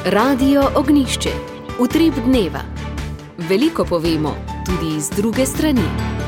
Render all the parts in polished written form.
Radio Ognišče, utrip dneva. Veliko povemo, tudi iz druge strani.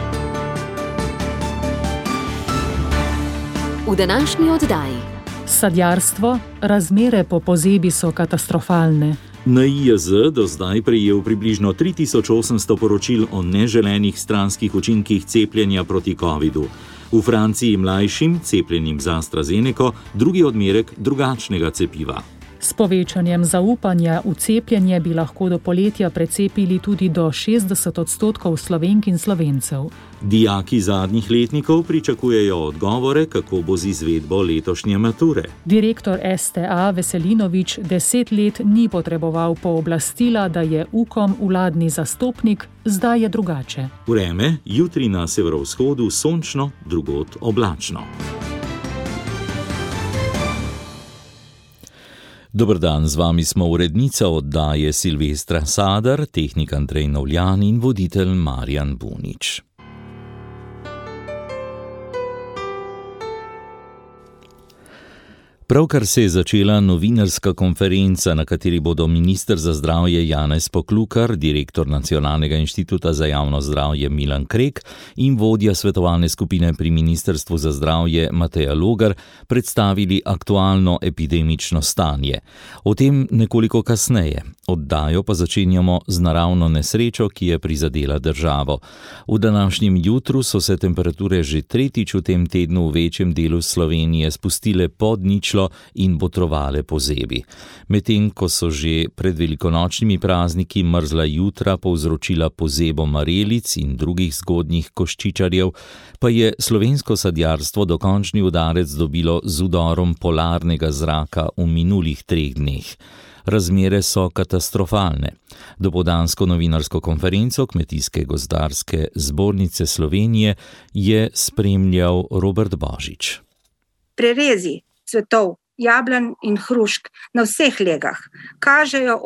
V današnji oddaji. Sadjarstvo, razmere po pozebi so katastrofalne. Na IJZ do zdaj prejel približno 3800 poročil o neželenih stranskih učinkih cepljenja proti covidu. V Franciji mlajšim, cepljenim z AstraZeneco, drugi odmerek drugačnega cepiva. S povečanjem zaupanja v cepljenje bi lahko do poletja precepili tudi do 60% Slovenk in Slovencev. Dijaki zadnjih letnikov pričakujejo odgovore, kako bo z izvedbo letošnje mature. Direktor STA Veselinovič 10 let ni potreboval pooblastila, da je UKOM vladni zastopnik, zdaj je drugače. Vreme, jutri na severovzhodu sončno, drugod oblačno. Dober dan, z vami smo urednica oddaje Silvestra Sadar, tehnik Andrej Novljan in voditelj Marjan Bunič. Pravkar se je začela novinarska konferenca, na kateri bodo minister za zdravje Janez Poklukar, direktor Nacionalnega inštituta za javno zdravje Milan Krek in vodja svetovalne skupine pri Ministrstvu za zdravje Mateja Logar predstavili aktualno epidemično stanje. O tem nekoliko kasneje. Oddajo pa začenjamo z naravno nesrečo, ki je prizadela državo. V današnjem jutru so se temperature že tretjič v tem tednu v večjem delu Slovenije spustile pod ničlo in botrovale pozebi. Medtem ko so že pred velikonočnimi prazniki mrzla jutra povzročila pozebo marelic in drugih zgodnjih koščičarjev, pa je slovensko sadjarstvo dokončni udarec dobilo z udorom polarnega zraka v minulih 3 dneh. Razmere so katastrofalne. Dopoldansko novinarsko konferenco Kmetijske gozdarske zbornice Slovenije je spremljal Robert Božič. Prerezi cvetov, jablan in hrušk na vseh legah kažejo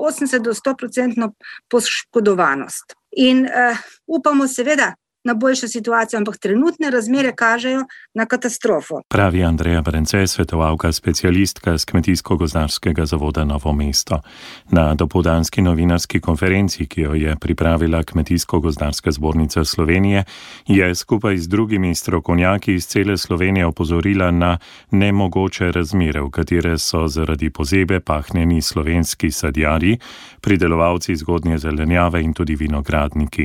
80-100% poškodovanost. In upamo seveda na boljšo situacijo, ampak trenutne razmere kažejo na katastrofo. Pravi Andreja Brence, svetovalka specialistka z Kmetijsko-gozdarskega zavoda Novo mesto. Na dopoldanski novinarski konferenci, ki jo je pripravila Kmetijsko-gozdarska zbornica Slovenije, je skupaj z drugimi strokovnjaki iz cele Slovenije opozorila na nemogoče razmere, v katere so zaradi pozebe pahnjeni slovenski sadjarji, pridelovalci zgodnje zelenjave in tudi vinogradniki.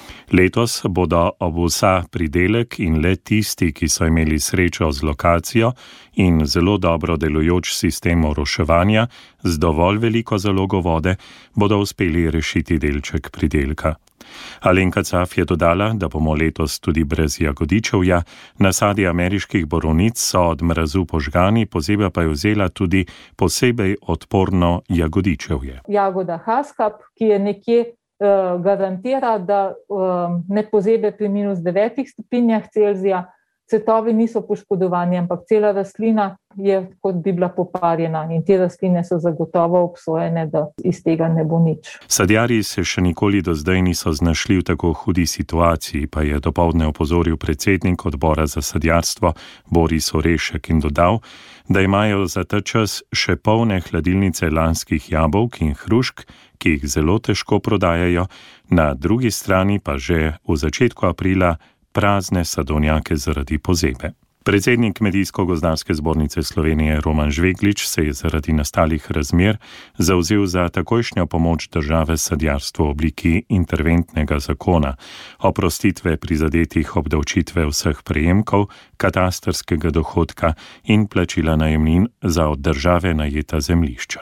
Letos bodo ob vsa pridelek in le tisti, ki so imeli srečo z lokacijo in zelo dobro delujoč sistem oroševanja z dovolj veliko zalogo vode, bodo uspeli rešiti delček pridelka. Alenka Caf je dodala, da bomo letos tudi brez jagodičevja, nasadi ameriških borovnic so od mrazu požgani, pozeba pa je vzela tudi posebej odporno jagodičevje. Jagoda haskap, ki je nekje garantira, da ne pozebe pri -9 stopinjah Celzija, cvetovi niso poškodovani, ampak cela rastlina je kot bi bila poparjena in te rastline so zagotovo obsojene, da iz tega ne bo nič. Sadjarji se še nikoli do zdaj niso znašli v tako hudi situaciji, pa je dopoldne opozoril predsednik odbora za sadjarstvo Boris Orešek in dodal, da imajo za ta čas še polne hladilnice lanskih jabolk in hrušk, ki jih zelo težko prodajajo, na drugi strani pa že v začetku aprila prazne sadovnjake zaradi pozebe. Predsednik Kmetijsko-gozdarske zbornice Slovenije Roman Žveglič se je zaradi nastalih razmer zavzel za takojšnjo pomoč države sadjarstvu v obliki interventnega zakona, oprostitve prizadetih obdavčitve vseh prejemkov, katastrskega dohodka in plačila najemnin za od države najeta zemljišča.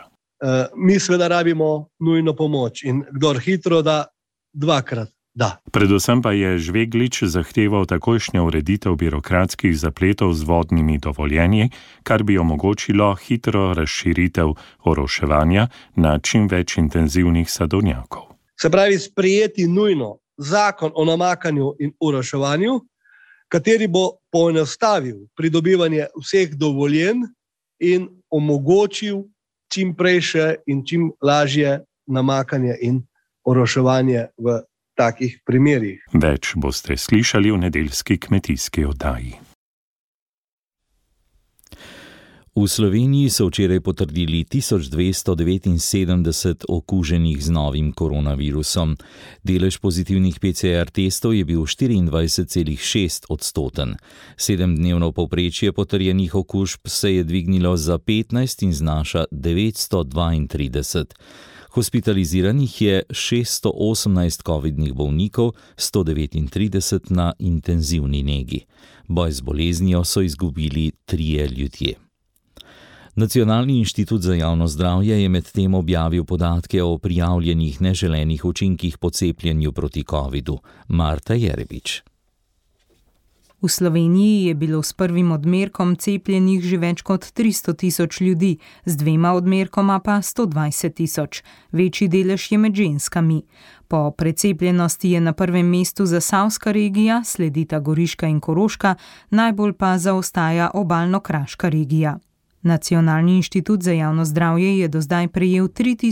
Mi seveda rabimo nujno pomoč in kdor hitro da, dvakrat da. Predvsem pa je Žveglič zahteval takojšnjo ureditev birokratskih zapletov z vodnimi dovoljenji, kar bi omogočilo hitro razširitev oroševanja na čim več intenzivnih sadovnjakov. Se pravi, sprejeti nujno zakon o namakanju in oroševanju, kateri bo poenostavil pridobivanje vseh dovoljenj in omogočil čim prejše in čim lažje namakanje in oroševanje v takih primerih. Več boste slišali v nedeljski kmetijski oddaji. V Sloveniji so včeraj potrdili 1279 okuženih z novim koronavirusom. Delež pozitivnih PCR testov je bil 24,6%. 7-dnevno povprečje potrjenih okužb se je dvignilo za 15 in znaša 932. Hospitaliziranih je 618 covidnih bolnikov, 139 na intenzivni negi. Boj z boleznijo so izgubili 3 ljudje. Nacionalni inštitut za javno zdravje je medtem objavil podatke o prijavljenih neželenih učinkih po cepljenju proti covidu. Marta Jerebič. V Sloveniji je bilo s prvim odmerkom cepljenih že več kot 300 000 ljudi, z 2 odmerkoma pa 120 000. Večji delež je med ženskami. Po precepljenosti je na prvem mestu Zasavska regija, sledita Goriška in Koroška, najbolj pa zaostaja Obalno-kraška regija. Nacionalni inštitut za javno zdravje je do zdaj prejel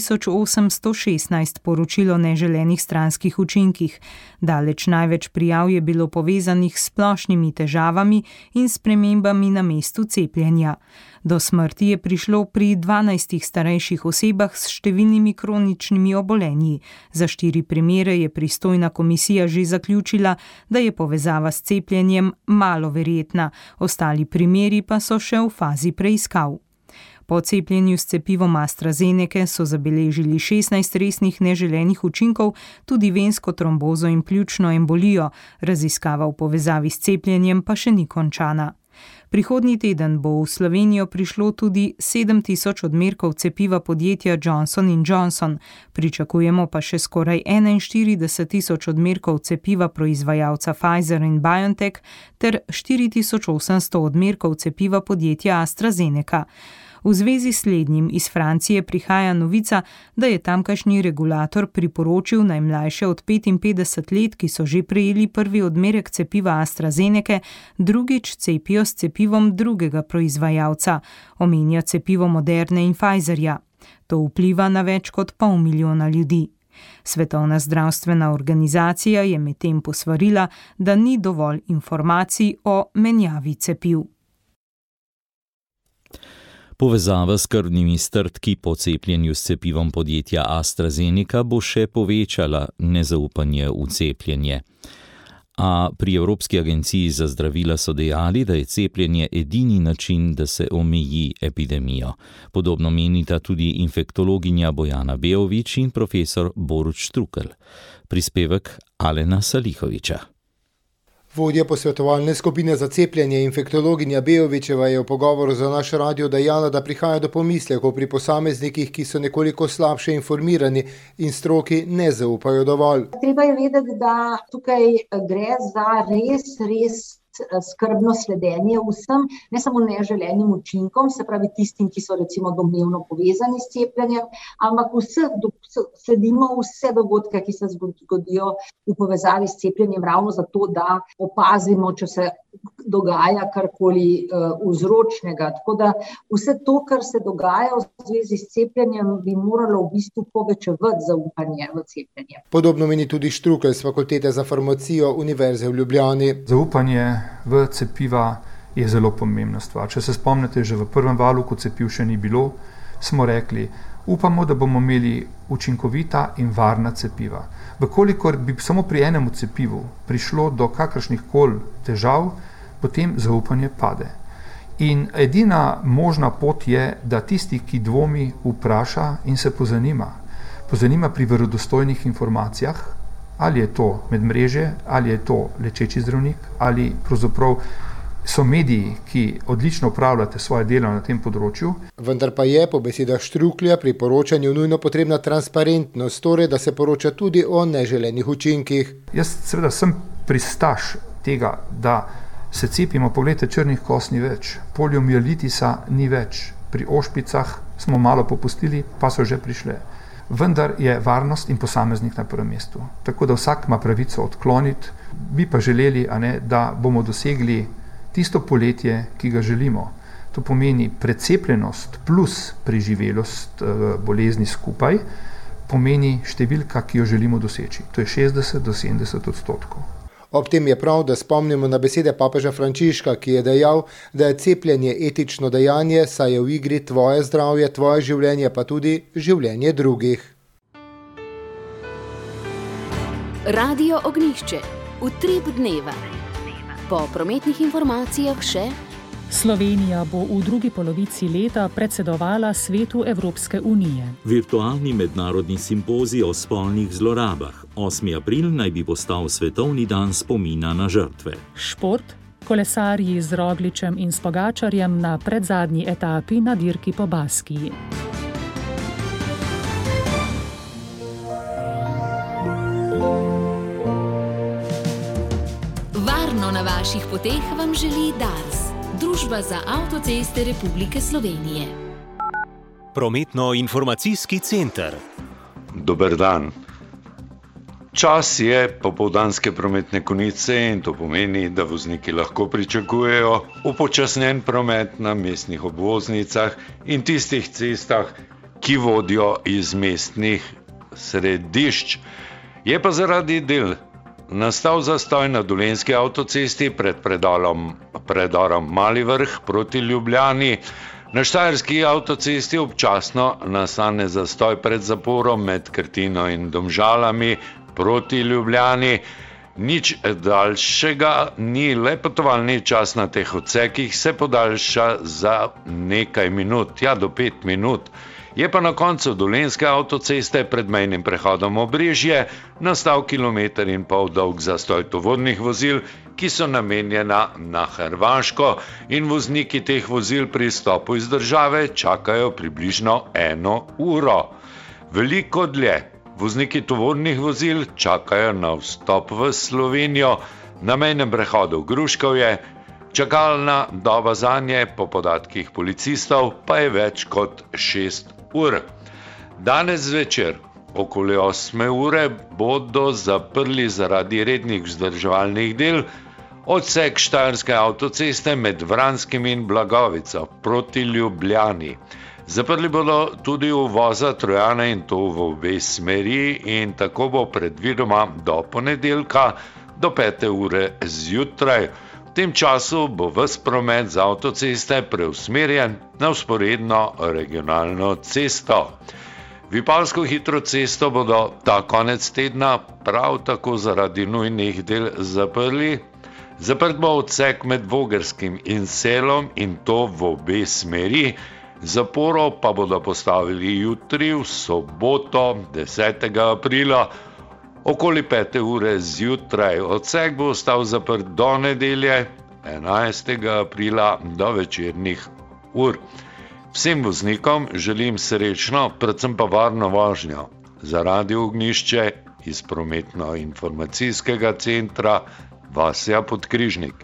3816 poročil o neželenih stranskih učinkih. Daleč največ prijav je bilo povezanih s splošnimi težavami in spremembami na mestu cepljenja. Do smrti je prišlo pri 12 starejših osebah s številnimi kroničnimi obolenji. Za 4 primere je pristojna komisija že zaključila, da je povezava s cepljenjem malo verjetna, ostali primeri pa so še v fazi preiskav. Po cepljenju s cepivom AstraZeneca so zabeležili 16 resnih neželenih učinkov, tudi vensko trombozo in pljučno embolijo, raziskava v povezavi s cepljenjem pa še ni končana. Prihodnji teden bo v Slovenijo prišlo tudi 7000 odmerkov cepiva podjetja Johnson & Johnson, pričakujemo pa še skoraj 41 000 odmerkov cepiva proizvajalca Pfizer in BioNTech ter 4800 odmerkov cepiva podjetja AstraZeneca. V zvezi s slednjim iz Francije prihaja novica, da je tamkajšnji regulator priporočil najmlajše od 55 let, ki so že prejeli prvi odmerek cepiva AstraZeneca, drugič cepijo s cepivom drugega proizvajalca, omenja cepivo Moderne in Pfizerja. To vpliva na več kot 500 000 ljudi. Svetovna zdravstvena organizacija je medtem posvarila, da ni dovolj informacij o menjavi cepiv. Povezava s krvnimi strdki po cepljenju s cepivom podjetja AstraZeneca bo še povečala nezaupanje v cepljenje. A pri Evropski agenciji za zdravila so dejali, da je cepljenje edini način, da se omeji epidemijo. Podobno menita tudi infektologinja Bojana Beović in profesor Borut Štrukelj. Prispevek Alena Salihoviča. Vodja posvetovalne skupine za cepljenje infektologinja Beovićeva je v pogovoru za naš radio dejala, da prihaja do pomislekov pri posameznikih, ki so nekoliko slabše informirani in stroki ne zaupajo dovolj. Treba je vedeti, da tukaj gre za res skrbno sledenje vsem, ne samo neželenim učinkom, se pravi tistim, ki so recimo domnevno povezani s cepljenjem, ampak sledimo vse dogodke, ki se zgodijo v povezavi s cepljenjem, ravno zato, da opazimo, če se dogaja karkoli vzročnega. Tako da vse to, kar se dogaja v zvezi s cepljenjem, bi moralo v bistvu povečevati zaupanje v cepljenje. Podobno meni tudi Štrukelj z Fakultete za farmacijo Univerze v Ljubljani. Zaupanje v cepiva je zelo pomembna stvar. Če se spomnite, že v prvem valu, ko cepiv še ni bilo, smo rekli, upamo, da bomo imeli učinkovita in varna cepiva. Vkolikor bi samo pri enem cepivu prišlo do kakršnih koli težav, potem zaupanje pade. In edina možna pot je, da tisti, ki dvomi, vpraša in se pozanima. Pozanima pri verodostojnih informacijah, ali je to medmrežje, ali je to lečeči zdravnik, ali pravzaprav so mediji, ki odlično upravljate svoje delo na tem področju. Vendar pa je po besedah Štruklja pri poročanju nujno potrebna transparentnost, torej da se poroča tudi o neželenih učinkih. Jaz seveda sem pristaš tega, da se cepimo, pogledajte, črnih kost ni več, poliomielitisa ni več, pri ošpicah smo malo popustili, pa so že prišle. Vendar je varnost in posameznik na prvem mestu. Tako da vsak ima pravico odkloniti, bi pa želeli, da bomo dosegli tisto poletje, ki ga želimo. To pomeni precepljenost plus preživelost bolezni skupaj, pomeni številka, ki jo želimo doseči. To je 60 do 70%. Ob tem je prav, da spomnimo na besede papeža Frančiška, ki je dejal, da je cepljenje etično dejanje, saj je v igri tvoje zdravje, tvoje življenje, pa tudi življenje drugih. Radio Ognjišče. Utrip dneva. Po prometnih informacijah še: Slovenija bo v drugi polovici leta predsedovala Svetu Evropske unije. Virtualni mednarodni simpozij o spolnih zlorabah. 8. april naj bi postal svetovni dan spomina na žrtve. Šport. Kolesarji z Rogličem in s Pogačarjem na predzadnji etapi na dirki po Baskiji. Varno na vaših poteh vam želi Dars, Družba za avtoceste Republike Slovenije. Prometno-informacijski center. Dober dan. Čas je popoldanske prometne konice in to pomeni, da vozniki lahko pričakujejo upočasnjen promet na mestnih obvoznicah in tistih cestah, ki vodijo iz mestnih središč. Je pa zaradi del nastal zastoj na Dolenjski avtocesti pred predorom Mali Vrh proti Ljubljani. Na Štajerski avtocesti občasno nastane zastoj pred zaporom med Krtino in Domžalami proti Ljubljani. Nič daljšega ni, le potovalni čas na teh odsekih se podaljša za nekaj minut, do 5 minut. Je pa na koncu Dolenjske avtoceste pred mejnim prehodom Obrežje nastal 1,5 kilometra dolg zastoj tovornih vozil, ki so namenjena na Hrvaško, in vozniki teh vozil pri izstopu iz države čakajo približno 1 uro. Veliko dlje vozniki tovornih vozil čakajo na vstop v Slovenijo. Na mejnem prehodu Gruškovje čakalna doba zanje po podatkih policistov pa je več kot 6 ur. Danes zvečer okoli 8 ure bodo zaprli zaradi rednih vzdrževalnih del odsek Štajerske avtoceste med Vranskim in Blagovico proti Ljubljani. Zaprli bodo tudi uvoza Trojana in to v obe smeri in tako bo predvidoma do ponedeljka do 5 ure zjutraj. V tem času bo ves promet z avtoceste preusmerjen na vzporedno regionalno cesto. Vipavsko hitro cesto bodo ta konec tedna prav tako zaradi nujnih del zaprli. Zaprt bo odsek med Vogrskim in Selom in to v obe smeri. Zaporo pa bodo postavili jutri v soboto 10. aprila okoli 5 ure zjutraj. Odsek bo ostal zaprt do nedelje 11. aprila do večernih ur. Vsem voznikom želim srečno, predvsem pa varno vožnjo. Za Radio Ognjišče iz prometno-informacijskega centra Vasja Podkrižnik.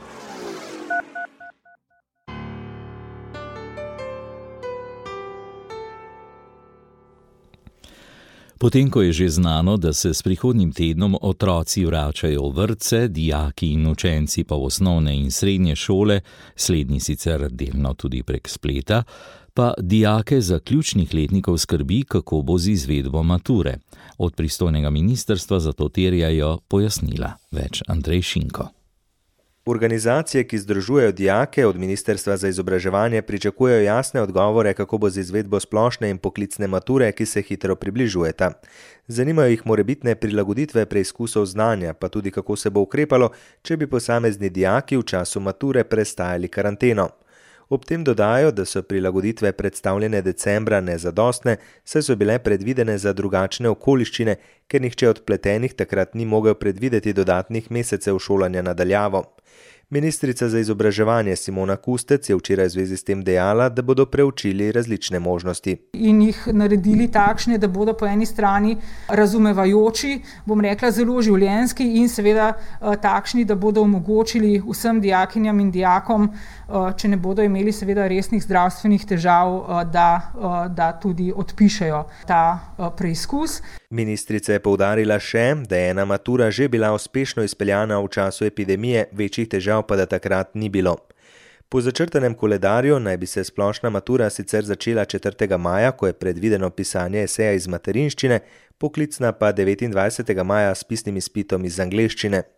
Potem, ko je že znano, da se s prihodnjim tednom otroci vračajo v vrtce, dijaki in učenci pa v osnovne in srednje šole, slednji sicer delno tudi prek spleta, pa dijake zaključnih letnikov skrbi, kako bo z izvedbo mature. Od pristojnega ministrstva zato terjajo pojasnila. Več Andrej Šinko. Organizacije, ki združujejo dijake, od Ministrstva za izobraževanje pričakujejo jasne odgovore, kako bo z izvedbo splošne in poklicne mature, ki se hitro približujeta. Zanimajo jih morebitne prilagoditve preizkusov znanja, pa tudi kako se bo ukrepalo, če bi posamezni dijaki v času mature prestajali karanteno. Ob tem dodajo, da so prilagoditve predstavljene decembra nezadostne, saj so bile predvidene za drugačne okoliščine, ker nihče od vpletenih takrat ni mogel predvideti dodatnih mesecev šolanja na daljavo. Ministrica za izobraževanje Simona Kustec je včeraj v zvezi s tem dejala, da bodo preučili različne možnosti. In jih naredili takšne, da bodo po eni strani razumevajoči, bom rekla zelo življenjski in seveda takšni, da bodo omogočili vsem dijakinjam in dijakom, če ne bodo imeli seveda resnih zdravstvenih težav, da tudi odpišejo ta preizkus. Ministrica je poudarila še, da je ena matura že bila uspešno izpeljana v času epidemije, večjih težav pa da takrat ni bilo. Po začrtanem koledarju naj bi se splošna matura sicer začela 4. maja, ko je predvideno pisanje eseja iz materinščine, poklicna pa 29. maja s pisnim izpitom iz angleščine.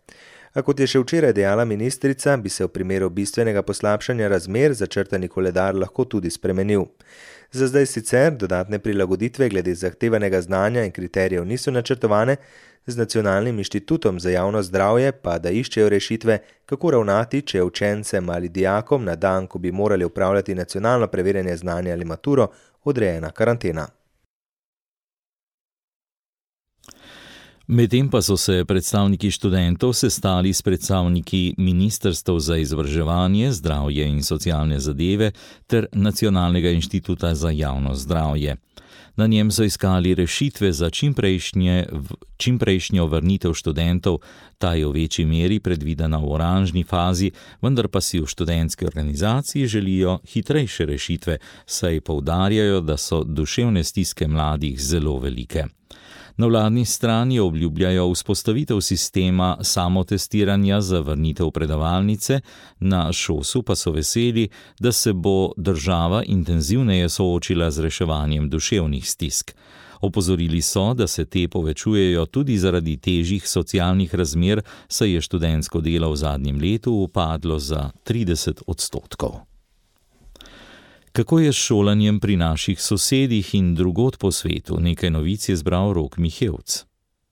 A kot je še včeraj dejala ministrica, bi se v primeru bistvenega poslabšanja razmer začrtani koledar lahko tudi spremenil. Za zdaj sicer dodatne prilagoditve glede zahtevanega znanja in kriterijev niso načrtovane, z Nacionalnim inštitutom za javno zdravje pa da iščejo rešitve, kako ravnati, če učencem ali dijakom na dan, ko bi morali opravljati nacionalno preverjanje znanja ali maturo, odrejena karantena. Medtem pa so se predstavniki študentov sestali s predstavniki Ministrstev za izobraževanje, zdravje in socialne zadeve ter Nacionalnega inštituta za javno zdravje. Na njem so iskali rešitve za čimprejšnjo vrnitev študentov, ta je v večji meri predvidena v oranžni fazi, vendar pa si v študentski organizaciji želijo hitrejše rešitve, saj poudarjajo, da so duševne stiske mladih zelo velike. Na vladni strani obljubljajo vzpostavitev sistema samotestiranja za vrnitev v predavalnice, na ŠOS-u pa so veseli, da se bo država intenzivneje soočila z reševanjem duševnih stisk. Opozorili so, da se te povečujejo tudi zaradi težjih socialnih razmer, saj je študentsko delo v zadnjem letu upadlo za 30%. Kako je s šolanjem pri naših sosedih in drugod po svetu? Nekaj novic je zbral Rok Mihevc.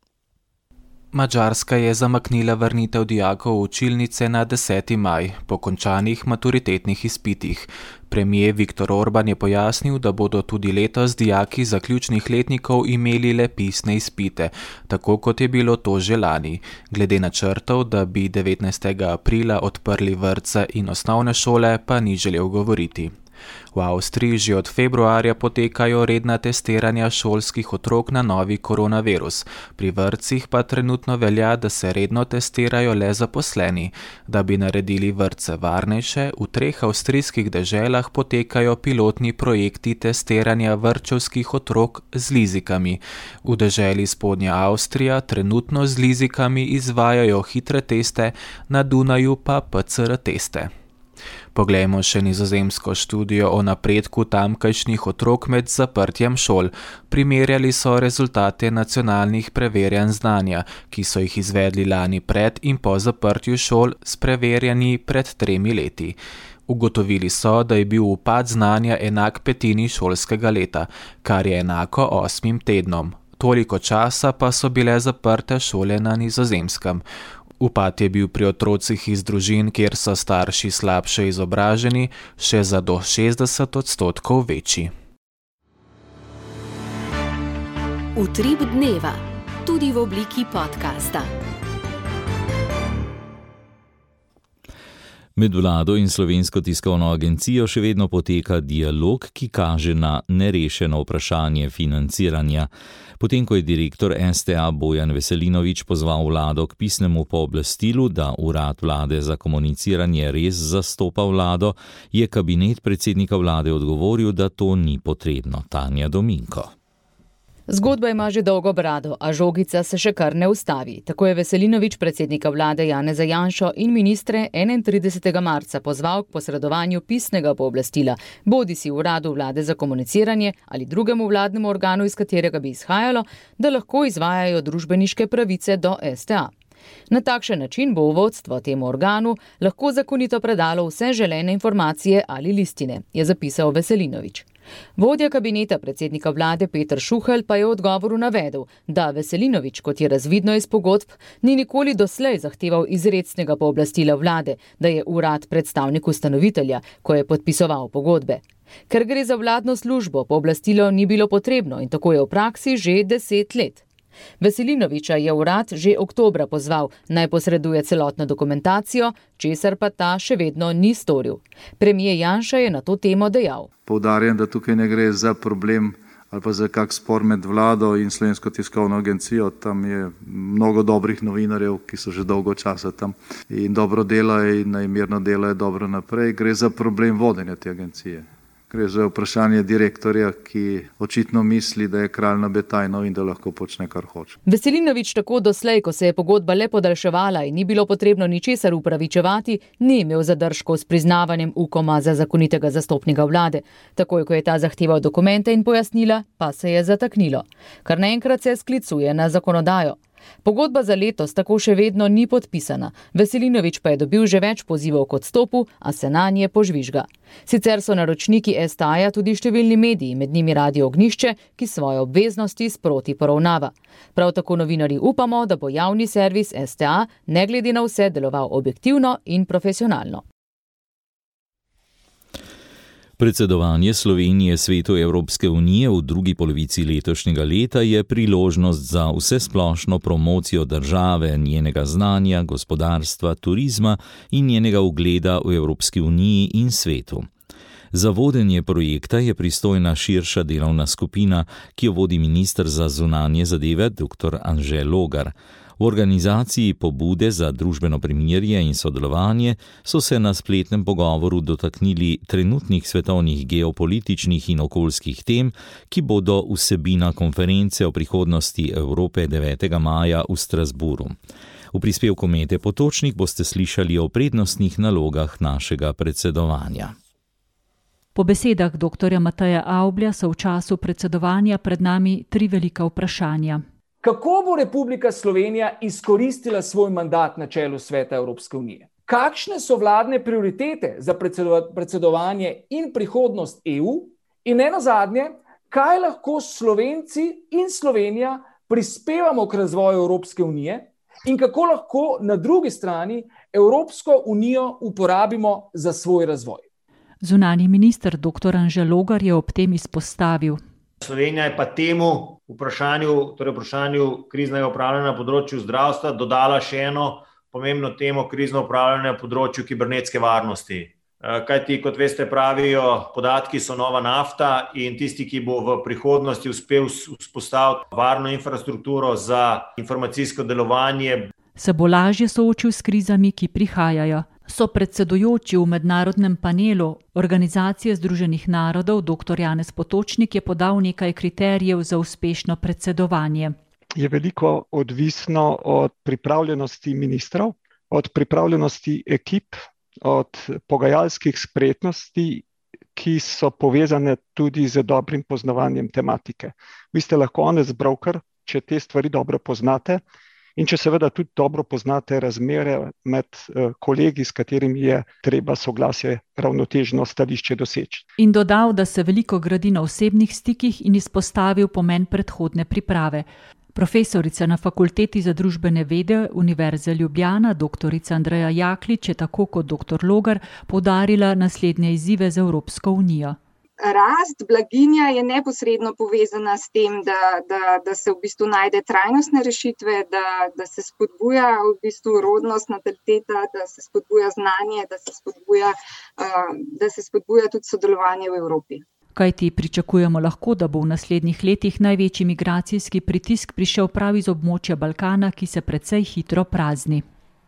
Madžarska je zamaknila vrnitev dijakov v učilnice na 10. maj, po končanih maturitetnih izpitih. Premier Viktor Orban je pojasnil, da bodo tudi letos dijaki zaključnih letnikov imeli le pisne izpite, tako kot je bilo to že lani. Glede načrtov, da bi 19. aprila odprli vrtce in osnovne šole, pa ni želel govoriti. V Avstriji že od februarja potekajo redna testiranja šolskih otrok na novi koronavirus. Pri vrtcih pa trenutno velja, da se redno testirajo le zaposleni. Da bi naredili vrtce varnejše, v 3 avstrijskih deželah potekajo pilotni projekti testiranja vrtčevskih otrok z lizikami. V deželi Spodnja Avstrija trenutno z lizikami izvajajo hitre teste, na Dunaju pa PCR teste. Poglejmo še nizozemsko študijo o napredku tamkajšnjih otrok med zaprtjem šol. Primerjali so rezultate nacionalnih preverjanj znanja, ki so jih izvedli lani pred in po zaprtju šol s preverjanji pred 3 leti. Ugotovili so, da je bil upad znanja enak petini šolskega leta, kar je enako 8 tednom. Toliko časa pa so bile zaprte šole na Nizozemskem. Upad je bil pri otrocih iz družin, kjer so starši slabše izobraženi, še za do 60% večji. Utrip dneva, tudi v obliki podcasta. Med vlado in Slovensko tiskovno agencijo še vedno poteka dialog, ki kaže na nerešeno vprašanje financiranja. Potem, ko je direktor STA Bojan Veselinovič pozval vlado k pisnemu pooblastilu, da urad vlade za komuniciranje res zastopa vlado, je kabinet predsednika vlade odgovoril, da to ni potrebno. Tanja Dominko. Zgodba ima že dolgo brado, a žogica se še kar ne ustavi. Tako je Veselinovič predsednika vlade Janeza Janšo in ministre 31. marca pozval k posredovanju pisnega pooblastila, bodisi uradu vlade za komuniciranje ali drugemu vladnemu organu, iz katerega bi izhajalo, da lahko izvajajo družbeniške pravice do STA. Na takšen način bo vodstvo temu organu lahko zakonito predalo vse želene informacije ali listine, je zapisal Veselinovič. Vodja kabineta predsednika vlade Peter Šuhelj pa je v odgovoru navedel, da Veselinovič, kot je razvidno iz pogodb, ni nikoli doslej zahteval izrecnega pooblastila vlade, da je urad predstavnik ustanovitelja, ko je podpisoval pogodbe. Ker gre za vladno službo, pooblastilo ni bilo potrebno in tako je v praksi že 10 let. Veselinoviča je urad že oktobra pozval, naj posreduje celotno dokumentacijo, česar pa ta še vedno ni storil. Premier Janša je na to temo dejal. Poudarjam, da tukaj ne gre za problem ali pa za kak spor med vlado in Slovensko tiskovno agencijo. Tam je mnogo dobrih novinarjev, ki so že dolgo časa tam in dobro delajo in mirno delajo dobro naprej. Gre za problem vodenja te agencije. Gre za vprašanje direktorja, ki očitno misli, da je kralj Nabetajnov in da lahko počne, kar hoče. Veselinovič tako doslej, ko se je pogodba le podaljševala in ni bilo potrebno ničesar upravičevati, ni imel zadržkov s priznavanjem UKOM-a za zakonitega zastopnika vlade. Takoj, ko je ta zahteval dokumente in pojasnila, pa se je zataknilo. Kar naenkrat se sklicuje na zakonodajo. Pogodba za letos tako še vedno ni podpisana, Veselinovič pa je dobil že več pozivov k odstopu, a se nanje požvižga. Sicer so naročniki STA-ja tudi številni mediji, med njimi Radio Ognjišče, ki svoje obveznosti sproti poravnava. Prav tako novinarji upamo, da bo javni servis STA ne glede na vse deloval objektivno in profesionalno. Predsedovanje Slovenije Svetu Evropske unije v drugi polovici letošnjega leta je priložnost za vsesplošno promocijo države, njenega znanja, gospodarstva, turizma in njenega ugleda v Evropski uniji in svetu. Za vodenje projekta je pristojna širša delovna skupina, ki jo vodi minister za zunanje zadeve dr. Anže Logar. V organizaciji pobude za družbeno premirje in sodelovanje so se na spletnem pogovoru dotaknili trenutnih svetovnih geopolitičnih in okoljskih tem, ki bodo vsebina konference o prihodnosti Evrope 9. maja v Strasburu. V prispevku Mete Potočnik boste slišali o prednostnih nalogah našega predsedovanja. Po besedah dr. Mateja Avblja so v času predsedovanja pred nami 3 velika vprašanja. Kako bo Republika Slovenija izkoristila svoj mandat na čelu Sveta Evropske unije? Kakšne so vladne prioritete za predsedovanje in prihodnost EU? In nenazadnje, kaj lahko Slovenci in Slovenija prispevamo k razvoju Evropske unije in kako lahko na drugi strani Evropsko unijo uporabimo za svoj razvoj? Zunanji minister dr. Anže Logar je ob tem izpostavil. Slovenija je pa temu vprašanju kriznega upravljanja na področju zdravstva dodala še eno pomembno temo krizno upravljanje na področju kibernetske varnosti. Kajti, kot veste, pravijo, podatki so nova nafta in tisti, ki bo v prihodnosti uspel vzpostaviti varno infrastrukturo za informacijsko delovanje, se bo lažje soočil s krizami, ki prihajajo. So predsedujoči v mednarodnem panelu Organizacije Združenih narodov dr. Janez Potočnik je podal nekaj kriterijev za uspešno predsedovanje. Je veliko odvisno od pripravljenosti ministrov, od pripravljenosti ekip, od pogajalskih spretnosti, ki so povezane tudi z dobrim poznavanjem tematike. Vi ste lahko honest broker, če te stvari dobro poznate. In če seveda tudi dobro poznate razmere med kolegi, s katerimi je treba soglasje, ravnotežno stališče doseči. In dodal, da se veliko gradi na osebnih stikih in izpostavil pomen predhodne priprave. Profesorica na Fakulteti za družbene vede Univerze Ljubljana, dr. Andreja Jaklič, je tako kot dr. Logar poudarila naslednje izzive za Evropsko unijo. Rast blaginja je neposredno povezana s tem, da se v bistvu najde trajnostne rešitve, da se spodbuja v bistvu rodnost, nataliteta, da se spodbuja znanje, da se spodbuja tudi sodelovanje v Evropi. Kajti pričakujemo lahko, da bo v naslednjih letih največji migracijski pritisk prišel prav iz območja Balkana, ki se precej hitro prazni.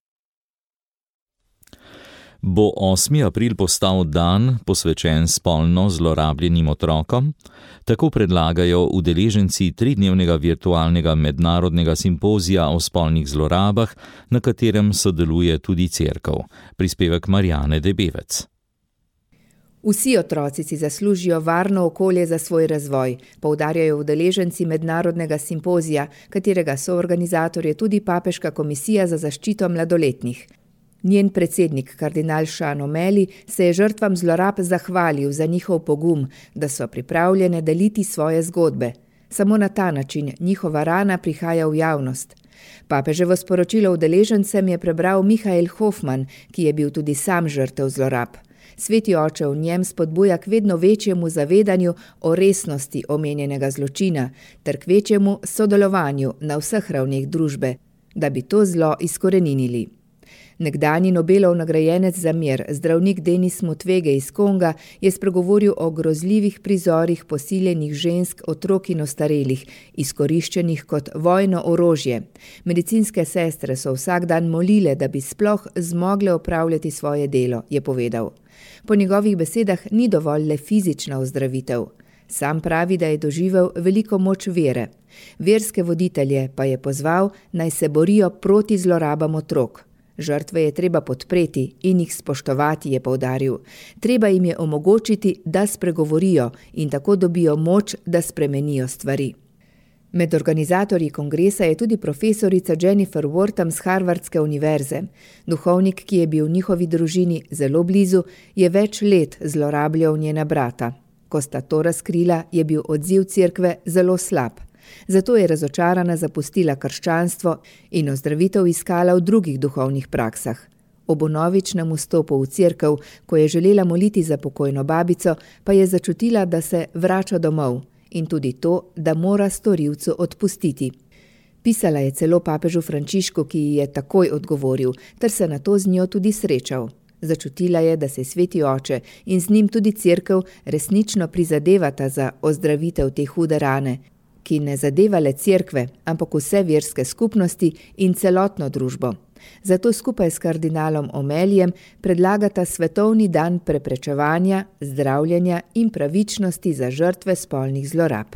Bo 8. april postal dan posvečen spolno zlorabljenim otrokom? Tako predlagajo udeleženci 3-dnevnega virtualnega mednarodnega simpozija o spolnih zlorabah, na katerem sodeluje tudi cerkev. Prispevek Marjane Debevec. Vsi otroci si zaslužijo varno okolje za svoj razvoj, poudarjajo udeleženci mednarodnega simpozija, katerega soorganizator je tudi Papeška komisija za zaščito mladoletnih. Njen predsednik, kardinal Sean O'Malley, se je žrtvam zlorab zahvalil za njihov pogum, da so pripravljene deliti svoje zgodbe. Samo na ta način njihova rana prihaja v javnost. Papeževo sporočilo udeležencem je prebral Michael Hoffman, ki je bil tudi sam žrtev zlorab. Sveti oče v njem spodbuja k vedno večjemu zavedanju o resnosti omenjenega zločina ter k večjemu sodelovanju na vseh ravneh družbe, da bi to zlo izkoreninili. Nekdanji Nobelov nagrajenec za mir, zdravnik Denis Mukwege iz Konga, je spregovoril o grozljivih prizorih posiljenih žensk, otrok in ostarelih, izkoriščenih kot vojno orožje. Medicinske sestre so vsak dan molile, da bi sploh zmogle opravljati svoje delo, je povedal. Po njegovih besedah ni dovolj le fizična ozdravitev. Sam pravi, da je doživel veliko moč vere. Verske voditelje pa je pozval, naj se borijo proti zlorabam otrok. Žrtve je treba podpreti in jih spoštovati, je poudaril. Treba jim je omogočiti, da spregovorijo in tako dobijo moč, da spremenijo stvari. Med organizatorji kongresa je tudi profesorica Jennifer Wortham z Harvardske univerze. Duhovnik, ki je bil njihovi družini zelo blizu, je več let zlorabljal njena brata. Ko sta to razkrila, je bil odziv cerkve zelo slab. Zato je razočarana zapustila krščanstvo in ozdravitev iskala v drugih duhovnih praksah. Ob vnovičnem vstopu v cerkev, ko je želela moliti za pokojno babico, pa je začutila, da se vrača domov in tudi to, da mora storilcu odpustiti. Pisala je celo papežu Frančišku, ki ji je takoj odgovoril, ter se nato z njo tudi srečal. Začutila je, da se Sveti oče in z njim tudi cerkev resnično prizadevata za ozdravitev te hude rane, ki ne zadeva le cerkve, ampak vse verske skupnosti in celotno družbo. Zato skupaj s kardinalom Omeljem predlagata svetovni dan preprečevanja, zdravljenja in pravičnosti za žrtve spolnih zlorab.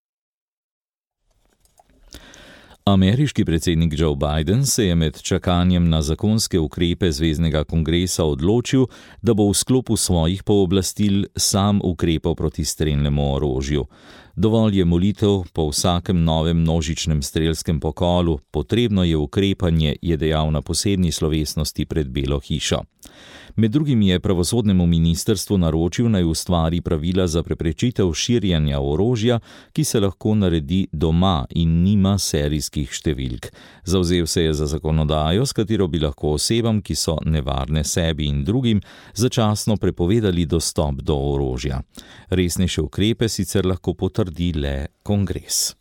Ameriški predsednik Joe Biden se je med čakanjem na zakonske ukrepe zveznega kongresa odločil, da bo v sklopu svojih pooblastil sam ukrepal proti strelnemu orožju. Dovolj je molitev po vsakem novem množičnem strelskem pokolu, potrebno je ukrepanje, je dejal na posebni slovesnosti pred Belo hišo. Med drugim je pravosodnemu ministrstvu naročil, naj ustvari pravila za preprečitev širjenja orožja, ki se lahko naredi doma in nima serijskih številk. Zavzel se je za zakonodajo, s katero bi lahko osebam, ki so nevarne sebi in drugim, začasno prepovedali dostop do orožja. Resnejše ukrepe sicer lahko potrdi le kongres.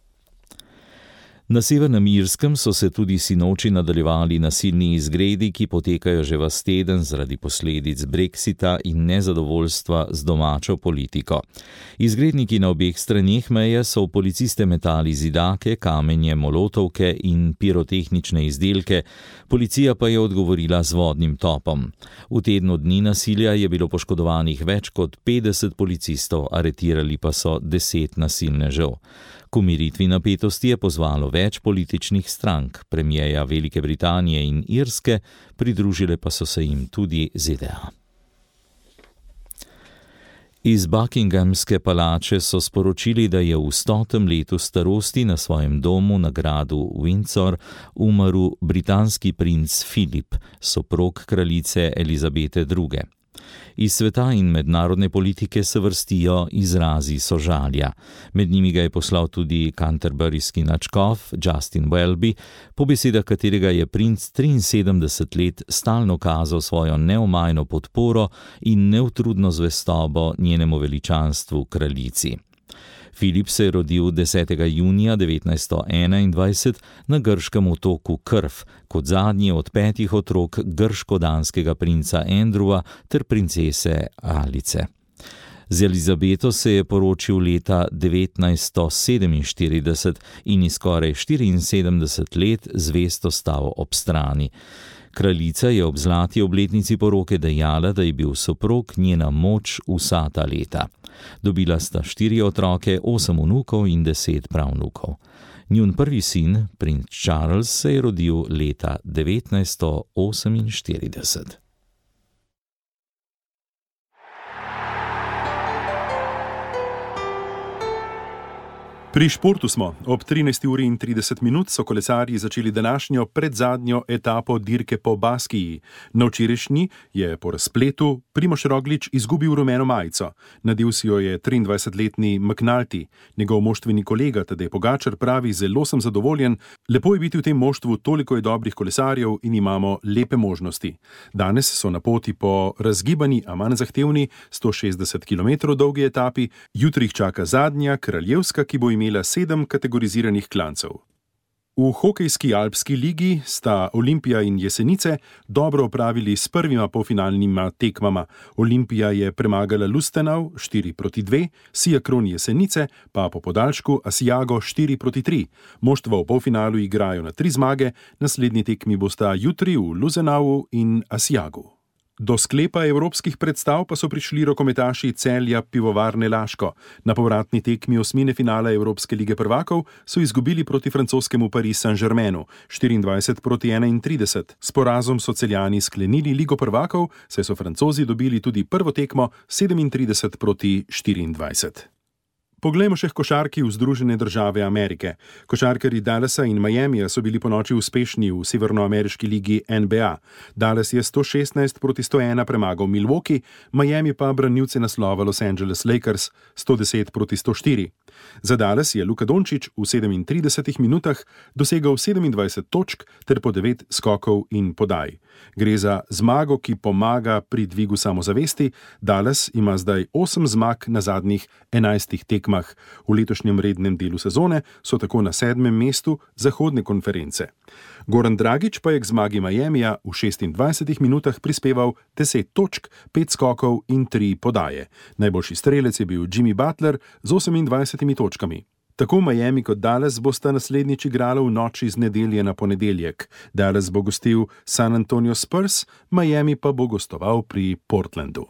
Na Severnem Irskem so se tudi sinoči nadaljevali nasilni izgredi, ki potekajo že ves teden zaradi posledic Brexita in nezadovoljstva z domačo politiko. Izgredniki na obeh straneh meje so v policiste metali zidake, kamenje, molotovke in pirotehnične izdelke, policija pa je odgovorila z vodnim topom. V tednu dni nasilja je bilo poškodovanih več kot 50 policistov, aretirali pa so 10 nasilnežev. K umiritvi napetosti je pozvalo več političnih strank, premierja Velike Britanije in Irske, pridružile pa so se jim tudi ZDA. Iz Buckinghamske palače so sporočili, da je v 100. letu starosti na svojem domu na gradu Windsor umrl britanski princ Filip, soprog kraljice Elizabete II. Iz sveta in mednarodne politike se vrstijo izrazi sožalja. Med njimi ga je poslal tudi canterburyski nadškof Justin Welby, po besedah katerega je princ 73 let stalno kazal svojo neomajno podporo in neutrudno zvestobo njenemu veličanstvu kraljici. Filip se je rodil 10. junija 1921 na grškem otoku Krf, kot zadnji od 5 otrok grško-danskega princa Andrewa ter princese Alice. Z Elizabeto se je poročil leta 1947 in je skoraj 74 let zvesto stal ob strani. Kraljica je ob zlati obletnici poroke dejala, da je bil soprog njena moč vsa ta leta. Dobila sta 4 otroke, 8 vnukov in 10 pravnukov. Njun prvi sin, princ Charles, se je rodil leta 1948. Pri športu smo. Ob 13:30 so kolesarji začeli današnjo predzadnjo etapo dirke po Baskiji. Na včerajšnji je po razpletu Primož Roglič izgubil rumeno majico. Nadel si jo je 23-letni McNulty. Njegov moštveni kolega Tadej Pogačar pravi: zelo sem zadovoljen, lepo je biti v tem moštvu, toliko je dobrih kolesarjev in imamo lepe možnosti. Danes so na poti po razgibani, a manj zahtevni 160 km dolgi etapi. Jutri jih čaka zadnja, kraljevska, ki bo imela 7 kategoriziranih klancev. V hokejski alpski ligi sta Olimpija in Jesenice dobro opravili s prvima polfinalnima tekmama. Olimpija je premagala Lustenau 4-2, Siakron Jesenice pa po podaljšku Asiago 4-3. Moštva v polfinalu igrajo na 3 zmage, naslednji tekmi bosta jutri v Luzenau in Asiagu. Do sklepa evropskih predstav pa so prišli rokometaši Celja Pivovarne Laško. Na povratni tekmi osmine finala Evropske lige prvakov so izgubili proti francoskemu Paris Saint-Germainu 24-31. S porazom so Celjani sklenili ligo prvakov, saj so Francozi dobili tudi prvo tekmo 37-24. Poglejmo še košarki v Združene države Amerike. Košarkarji Dallasa in Miamija so bili ponoči uspešni v severnoameriški ligi NBA. Dallas je 116-101 premagal Milwaukee, Miami pa branilce naslova Los Angeles Lakers 110-104. Za Dallas je Luka Dončić v 37 minutah dosegal 27 točk ter po 9 skokov in podaj. Gre za zmago, ki pomaga pri dvigu samozavesti. Dallas ima zdaj 8 zmag na zadnjih 11 tekmah. V letošnjem rednem delu sezone so tako na 7. mestu zahodne konference. Goran Dragić pa je k zmagi Miamija v 26 minutah prispeval 10 točk, 5 skokov in 3 podaje. Najboljši strelec je bil Jimmy Butler z 28 točkami. Tako Miami kot Dallas bosta naslednjič igrala v noči z nedelje na ponedeljek. Dallas bo gostil San Antonio Spurs, Miami pa bo gostoval pri Portlandu.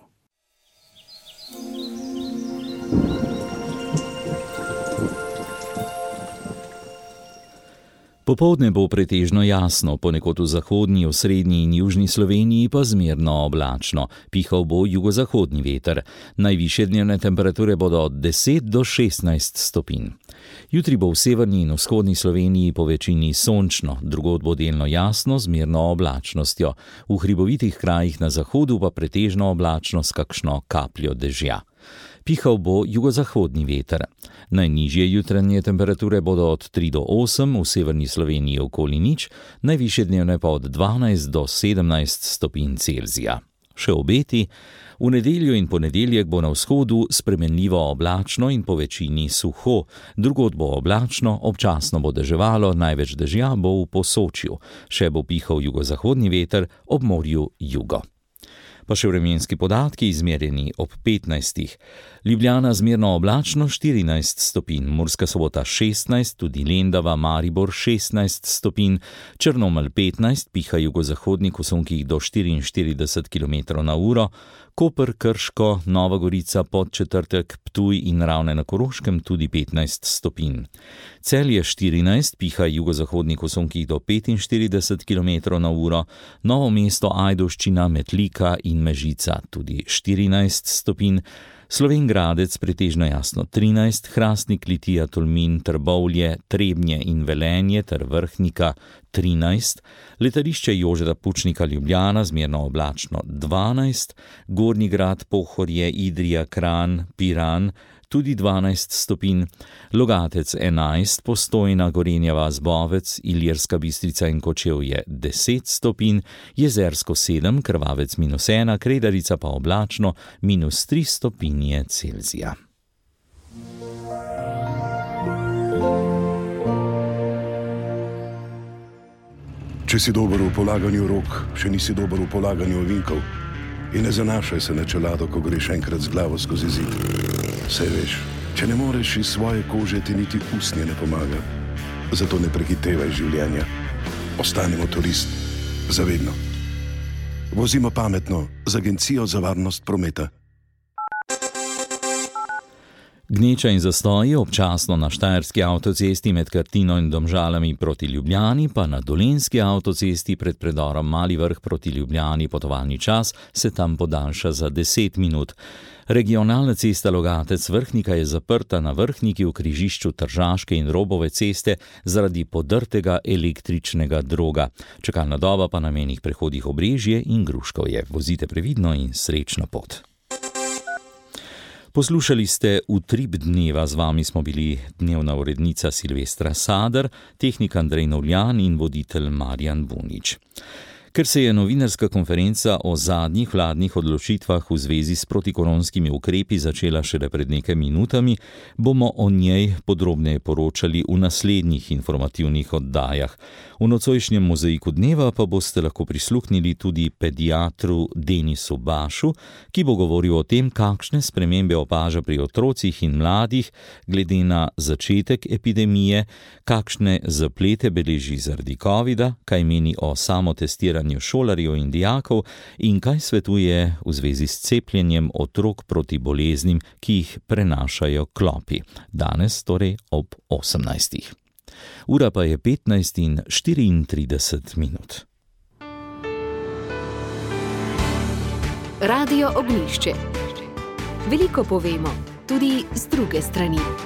Popoldne bo pretežno jasno, ponekod v zahodni, osrednji in južni Sloveniji pa zmerno oblačno. Pihal bo jugozahodni veter. Najvišje dnevne temperature bodo od 10 do 16 stopinj. Jutri bo v severni in vzhodni Sloveniji po večini sončno, drugod bo delno jasno z zmerno oblačnostjo. V hribovitih krajih na zahodu pa pretežno oblačno s kakšno kapljo dežja. Pihal bo jugozahodni veter. Najnižje jutranje temperature bodo od 3 do 8, v severni Sloveniji okoli nič, najvišje dnevne pa od 12 do 17 stopinj Celzija. Še obeti: v nedeljo in ponedeljek bo na vzhodu spremenljivo oblačno in po večini suho, drugod bo oblačno, občasno bo deževalo, največ dežja bo v Posočju, še bo pihal jugozahodni veter, ob morju jugo. Pa še vremenski podatki izmerjeni ob 15. Ljubljana zmerno oblačno 14 stopinj, Murska Sobota 16, tudi Lendava, Maribor 16 stopinj, Črnomelj 15, piha jugozahodnik v sunkih do 44 km/h, Koper, Krško, Nova Gorica, Podčetrtek, Ptuj in Ravne na Koroškem tudi 15 stopinj. Celje 14, piha jugozahodnik v sunkih do 45 km/h, Novo mesto, Ajdovščina, Metlika in Mežica tudi 14 stopinj, Slovenj Gradec pretežno jasno 13, Hrastnik, Litija, Tolmin, Trbovlje, Trebnje in Velenje ter Vrhnika 13, letališče Jožeta Pučnika Ljubljana zmerno oblačno 12, Gornji Grad, Pohorje, Idrija, Kranj, Piran tudi 12 stopinj, Logatec 11, Postojna, Gorenja vas, Bovec, Ilirska Bistrica in Kočevje 10 stopinj, Jezersko 7, Krvavec -1, Kredarica pa oblačno -3 stopinje Celzija. Če si dober v polaganju rok, še nisi dober v polaganju ovinkov. In ne zanašaj se na čelado, ko greš enkrat z glavo skozi zid. Saj veš, če ne moreš iz svoje kože, ti niti usnje ne pomaga. Zato ne prehitevaj življenja. Ostani motorist. Zavedno. Vozimo pametno z Agencijo za varnost prometa. Gneča in zastoji občasno na štajerski avtocesti med Krtino in Domžalami proti Ljubljani, pa na dolenjski avtocesti pred predorom Mali Vrh proti Ljubljani potovalni čas se tam podaljša za 10 minut. Regionalna cesta Logatec Vrhnika je zaprta na Vrhniki v križišču Tržaške in Robove ceste zaradi podrtega električnega droga. Čakalna doba pa na mejnih prehodih Obrežje in Gruškovje. Vozite previdno in srečno pot. Poslušali ste Utrip dneva, z vami smo bili dnevna urednica Silvestra Sader, tehnik Andrej Novljan in voditelj Marjan Bunič. Ker se je novinarska konferenca o zadnjih vladnih odločitvah v zvezi s protikoronskimi ukrepi začela šele pred nekaj minutami, bomo o njej podrobneje poročali v naslednjih informativnih oddajah. V nocojšnjem mozaiku dneva pa boste lahko prisluhnili tudi pediatru Denisu Bašu, ki bo govoril o tem, kakšne spremembe opaža pri otrocih in mladih glede na začetek epidemije, kakšne zaplete beleži zaradi covida, kaj meni o samotestiranju šolarjev in dijakov in kaj svetuje v zvezi s cepljenjem otrok proti boleznim, ki jih prenašajo klopi. Danes torej ob 18. Ura pa je 15:34 minut. Radio Ognjišče. Veliko povemo, tudi z druge strani.